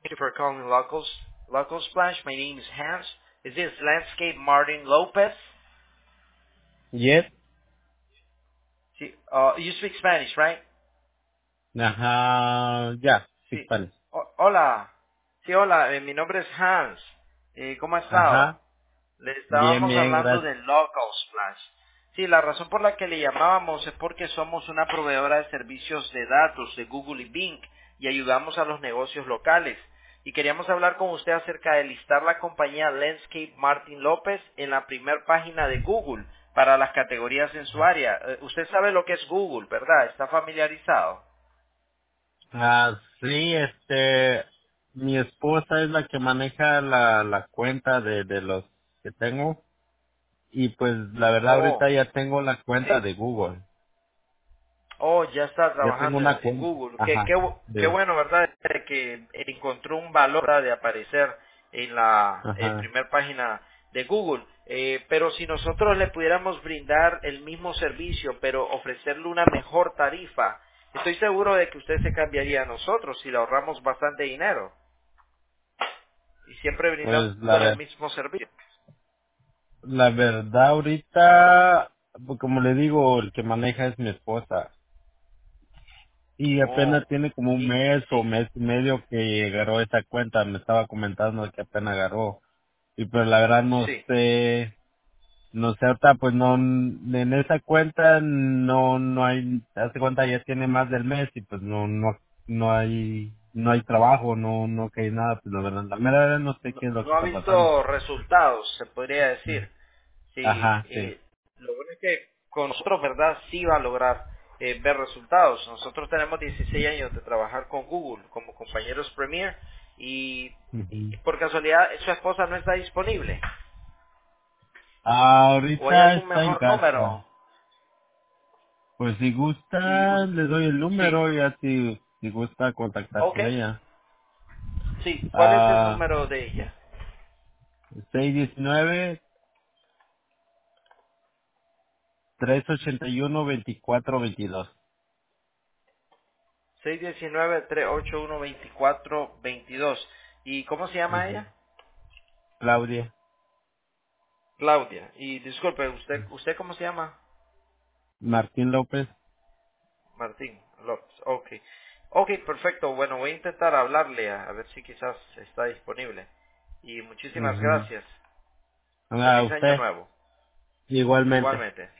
Thank you for calling Local Splash. My name is Hans. Is this Landscape Martin Lopez? Yes. Sí, you speak Spanish, right? Ajá, ya, sí, Sí. Spanish. Hola. Sí, hola. Mi nombre es Hans. ¿Cómo ha estado? Ajá, Le bien, estábamos bien, hablando gracias. de Local Splash. Sí, la razón por la que le llamábamos es porque somos una proveedora de servicios de datos de Google y Bing y ayudamos a los negocios locales. Y queríamos hablar con usted acerca de listar la compañía Landscape Martin López en la primera página de Google para las categorías en su área. Usted sabe lo que es Google, ¿verdad? ¿Está familiarizado? Sí, mi esposa es la que maneja la cuenta de los que tengo y pues la verdad Oh, ahorita ya tengo la cuenta sí. de Google. Oh, ya está Ya tengo trabajando una en cuenta. Google. Ajá, Qué de, bueno, ¿verdad? Que encontró un valor, ¿verdad?, de aparecer en la ajá. primer página de Google. Pero si nosotros le pudiéramos brindar el mismo servicio, pero ofrecerle una mejor tarifa, estoy seguro de que usted se cambiaría a nosotros si le ahorramos bastante dinero y siempre Pues brindándole el mismo servicio. la verdad ahorita, pues, como le digo, el que maneja es mi esposa. Y Oh, apenas tiene como un mes o sí, mes y medio que agarró esa cuenta, me estaba comentando que apenas agarró. Y pues la verdad sí. no sé, ahorita pues no, en esa cuenta no hay, hace cuenta ya tiene más del mes y pues no hay trabajo, no que hay nada, pues la verdad, la mera verdad no sé No, qué es lo no que ha está pasando. visto resultados, se podría decir. Sí, Ajá, sí. lo bueno es que con nosotros, ¿verdad? Sí va a lograr ver resultados. Nosotros tenemos 16 años de trabajar con Google como compañeros Premier y Ujú. por casualidad su esposa no está disponible. ¿O hay Ahorita algún está en mejor número? casa. Pues si Y, gusta, le doy el sí, número y así, si gusta contactar ok. con ella. Sí, ¿cuál es el Ah, número de ella? 619-381-2422. 619-381-2422. ¿Y cómo se llama Ujú. ella? Claudia. Claudia. Y disculpe, ¿usted cómo se llama? Martín López. Martín López. Ok. Ok, perfecto. Bueno, voy a intentar hablarle a ver si quizás está disponible. Y muchísimas Ujú. gracias. A Feliz año usted, nuevo. igualmente. Igualmente.